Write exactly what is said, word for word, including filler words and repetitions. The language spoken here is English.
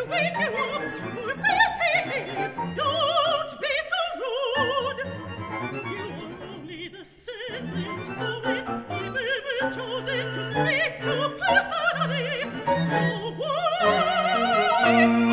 wake you up for fifteen minutes. Don't be so rude. You are only the second poet I've ever chosen to speak to personally. So why